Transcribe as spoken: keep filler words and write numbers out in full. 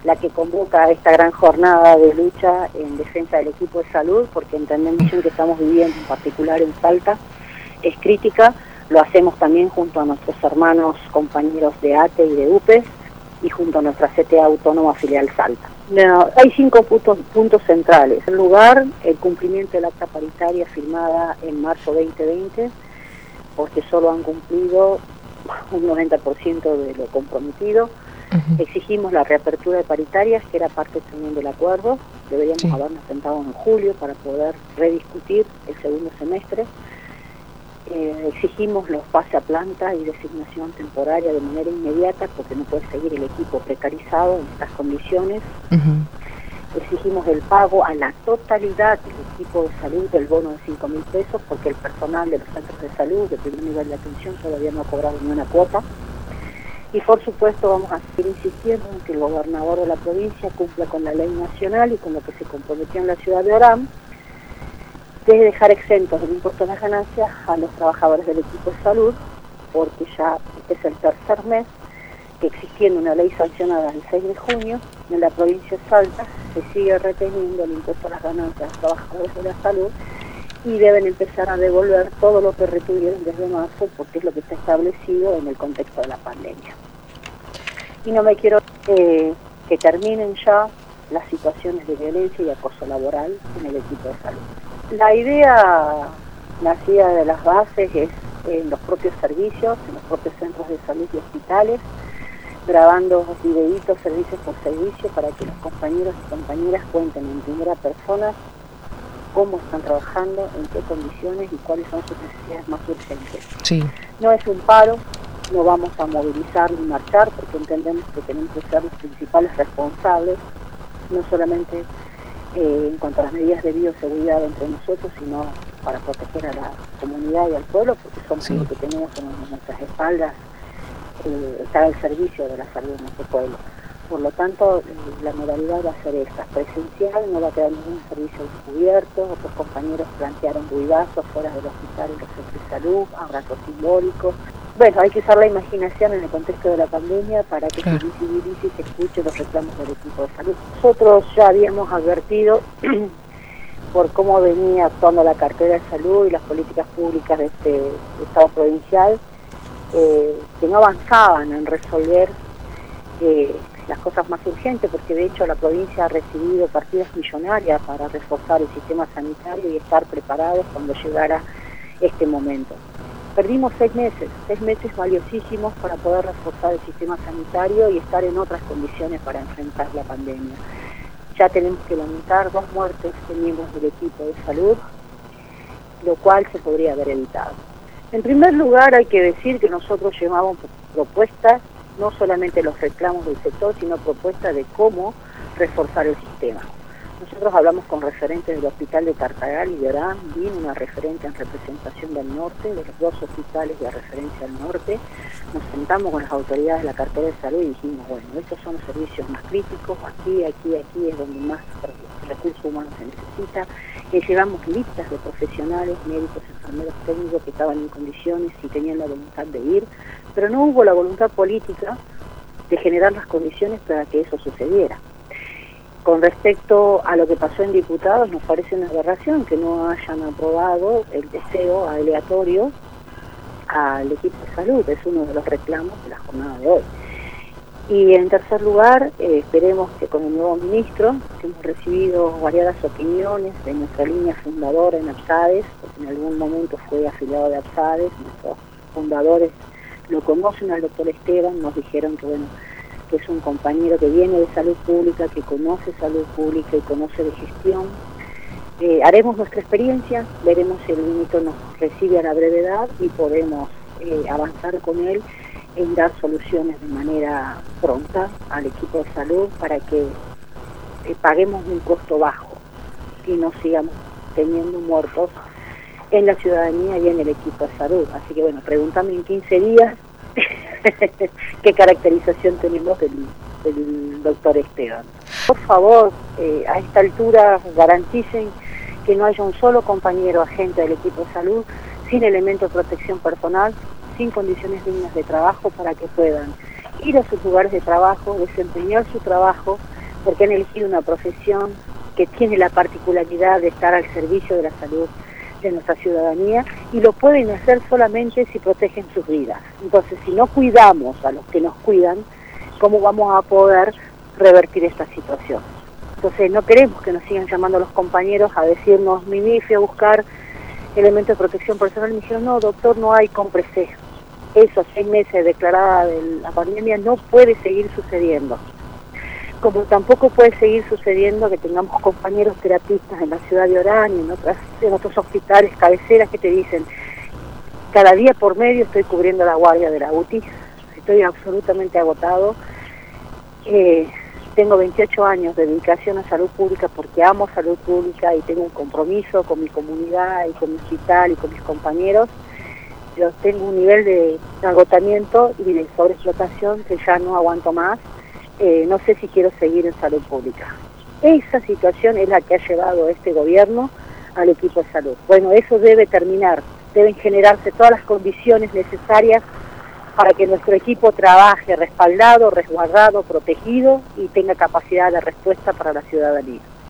la que convoca esta gran jornada de lucha en defensa del equipo de salud, porque entendemos que estamos viviendo, en particular en Salta, es crítica. Lo hacemos también junto a nuestros hermanos compañeros de A T E y de U P E S y junto a nuestra C T A Autónoma Filial Salta. No, hay cinco puntos, puntos centrales. En lugar, el cumplimiento de la acta paritaria firmada en marzo veinte veinte, porque solo han cumplido un noventa por ciento de lo comprometido. Uh-huh. Exigimos la reapertura de paritarias, que era parte también del acuerdo. Deberíamos sí. habernos sentado en julio para poder rediscutir el segundo semestre. Eh, exigimos los pase a planta y designación temporaria de manera inmediata, porque no puede seguir el equipo precarizado en estas condiciones. Uh-huh. Exigimos el pago a la totalidad del equipo de salud del bono de cinco mil pesos, porque el personal de los centros de salud de primer nivel de atención todavía no ha cobrado ni una cuota. Y por supuesto vamos a seguir insistiendo en que el gobernador de la provincia cumpla con la ley nacional y con lo que se comprometió en la ciudad de Orán, de dejar exentos del impuesto a las ganancias a los trabajadores del equipo de salud, porque ya este es el tercer mes que, existiendo una ley sancionada el seis de junio, en la provincia de Salta se sigue reteniendo el impuesto a las ganancias a los trabajadores de la salud y deben empezar a devolver todo lo que retuvieron desde marzo, porque es lo que está establecido en el contexto de la pandemia. Y no me quiero eh, que terminen ya las situaciones de violencia y acoso laboral en el equipo de salud. La idea nacida de las bases es en los propios servicios, en los propios centros de salud y hospitales, grabando videitos servicio por servicio para que los compañeros y compañeras cuenten en primera persona cómo están trabajando, en qué condiciones y cuáles son sus necesidades más urgentes. Sí. No es un paro, no vamos a movilizar ni marchar, porque entendemos que tenemos que ser los principales responsables, no solamente Eh, en cuanto a las medidas de bioseguridad entre nosotros, sino para proteger a la comunidad y al pueblo, porque somos sí. lo que tenemos en nuestras espaldas, eh, está al servicio de la salud de nuestro pueblo. Por lo tanto, eh, la modalidad va a ser esta, presencial, no va a quedar ningún servicio descubierto. Otros compañeros plantearon ruidazos fuera del hospital y los centros de salud, abrazos simbólicos. Bueno, hay que usar la imaginación en el contexto de la pandemia para que claro. se visibilice y se escuche los reclamos del equipo de salud. Nosotros ya habíamos advertido por cómo venía actuando la cartera de salud y las políticas públicas de este Estado provincial, eh, que no avanzaban en resolver eh, las cosas más urgentes, porque de hecho la provincia ha recibido partidas millonarias para reforzar el sistema sanitario y estar preparados cuando llegara este momento. Perdimos seis meses, seis meses valiosísimos para poder reforzar el sistema sanitario y estar en otras condiciones para enfrentar la pandemia. Ya tenemos que lamentar dos muertes de miembros del equipo de salud, lo cual se podría haber evitado. En primer lugar, hay que decir que nosotros llevamos propuestas, no solamente los reclamos del sector, sino propuestas de cómo reforzar el sistema. Nosotros hablamos con referentes del hospital de Tartagal y de Orán, vino una referente en representación del norte, de los dos hospitales de referencia al norte. Nos sentamos con las autoridades de la cartera de salud y dijimos, bueno, estos son los servicios más críticos, aquí, aquí, aquí es donde más recursos humanos se necesita. Eh, llevamos listas de profesionales, médicos, enfermeros, técnicos que estaban en condiciones y tenían la voluntad de ir, pero no hubo la voluntad política de generar las condiciones para que eso sucediera. Con respecto a lo que pasó en diputados, nos parece una aberración que no hayan aprobado el deseo aleatorio al equipo de salud, es uno de los reclamos de la jornada de hoy. Y en tercer lugar, eh, esperemos que con el nuevo ministro, que hemos recibido variadas opiniones de nuestra línea fundadora en APSADES, porque en algún momento fue afiliado de APSADES, nuestros fundadores lo conocen al doctor Esteban, nos dijeron que bueno, que es un compañero que viene de salud pública, que conoce salud pública y conoce de gestión. Eh, haremos nuestra experiencia, veremos si el ministro nos recibe a la brevedad y podemos eh, avanzar con él en dar soluciones de manera pronta al equipo de salud para que eh, paguemos un costo bajo y no sigamos teniendo muertos en la ciudadanía y en el equipo de salud. Así que bueno, pregúntame en quince días qué caracterización tenemos del, del doctor Esteban. Por favor, eh, a esta altura garanticen que no haya un solo compañero agente del equipo de salud sin elementos de protección personal, sin condiciones dignas de trabajo para que puedan ir a sus lugares de trabajo, desempeñar su trabajo, porque han elegido una profesión que tiene la particularidad de estar al servicio de la salud de nuestra ciudadanía, y lo pueden hacer solamente si protegen sus vidas. Entonces, si no cuidamos a los que nos cuidan, ¿cómo vamos a poder revertir esta situación? Entonces, no queremos que nos sigan llamando los compañeros a decirnos, Mimi, fui a buscar elementos de protección personal, y me dijeron, no, doctor, no hay, cómprese. Eso, seis meses declarada de la pandemia, no puede seguir sucediendo. Como tampoco puede seguir sucediendo que tengamos compañeros terapistas en la ciudad de Orán y en, otras, en otros hospitales, cabeceras, que te dicen, cada día por medio estoy cubriendo la guardia de la U T I, estoy absolutamente agotado. Eh, tengo veintiocho años de dedicación a salud pública porque amo salud pública y tengo un compromiso con mi comunidad y con mi hospital y con mis compañeros. Yo tengo un nivel de agotamiento y de sobreexplotación que ya no aguanto más. Eh, no sé si quiero seguir en salud pública. Esa situación es la que ha llevado a este gobierno al equipo de salud. Bueno, eso debe terminar. Deben generarse todas las condiciones necesarias para que nuestro equipo trabaje respaldado, resguardado, protegido y tenga capacidad de respuesta para la ciudadanía.